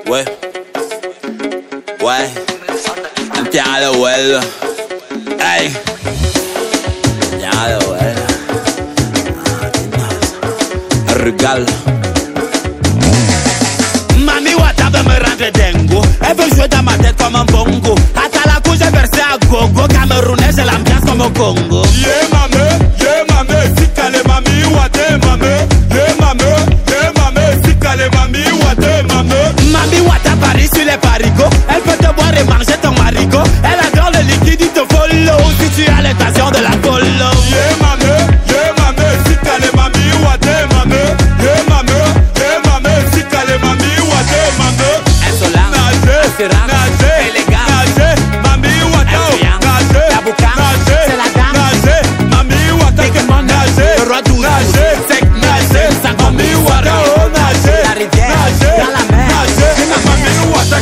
Ouais. Ouais. Tiens le well. Hey. Tiens le well. Regal. Mami Wata veut me rendre dingo. Elle veut jouer dans ma tête comme un bongo. À Talakou j'ai versé à gogo. Camerounais j'ai l'ambiance comme au Congo. Yeah mame, si calé mami Wata mame. Yeah mame, si calé mami Wata mame. Mami Wata Paris sur les parigots. Elle peut te boire et manger ton marigot. Elle adore le liquide, il te follow. Si tu as l'intention de la follow. Yeah mame, si calé mami Wata mame. Yeah mame, si calé mami Wata mame. Insolente, assurante, élégante, nager, mami Wata, nager, taboucan, c'est la dame, nager, mami Wata, nager, le roi douce, sec, nager, ça comme mami Wata, nager, la rivière, dans la mer, mami Wata.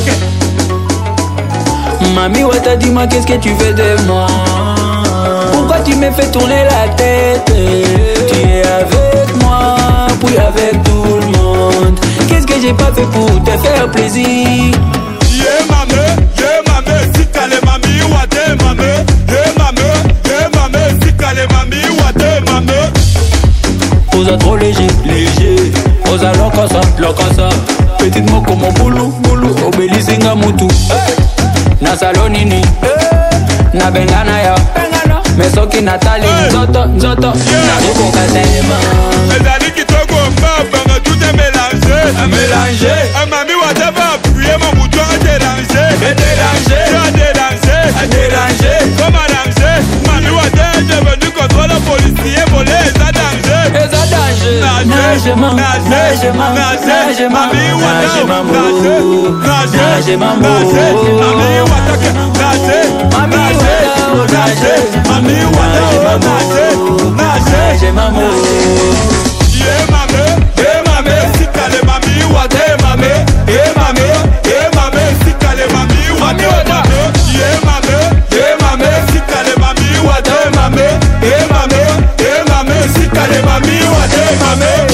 Mami Wata, dis-moi qu'est-ce que tu veux de moi? Pourquoi tu me fais tourner la tête? Tu es avec moi, puis avec tout le monde. Qu'est-ce que j'ai pas fait pour te faire plaisir? Yeah mame, si calé mami Wata mame. Yeah mame, si calé mami Wata mame. Osa trop léger, Osa lokasa. Petite mo comme mon boulou, obélissinga mutu. Na salonini, na bengana ya. Mais soki natali nzoto, na ruko katema. Les amis qui te gombent, tout est mélangé. Mami Wata va appuyer mon bouton à déranger. Comme arranger. Mami Wata est devenu contrôle policier, volé, et ça danger. Nage mambo. Mami Wata, Mami mambo. Yeah mame, si calé mami Wata mame. Yeah mame, si calé mami Wata mame. Yeah mame, si calé mami Wata mame. Yeah mame, si calé mami Wata mame.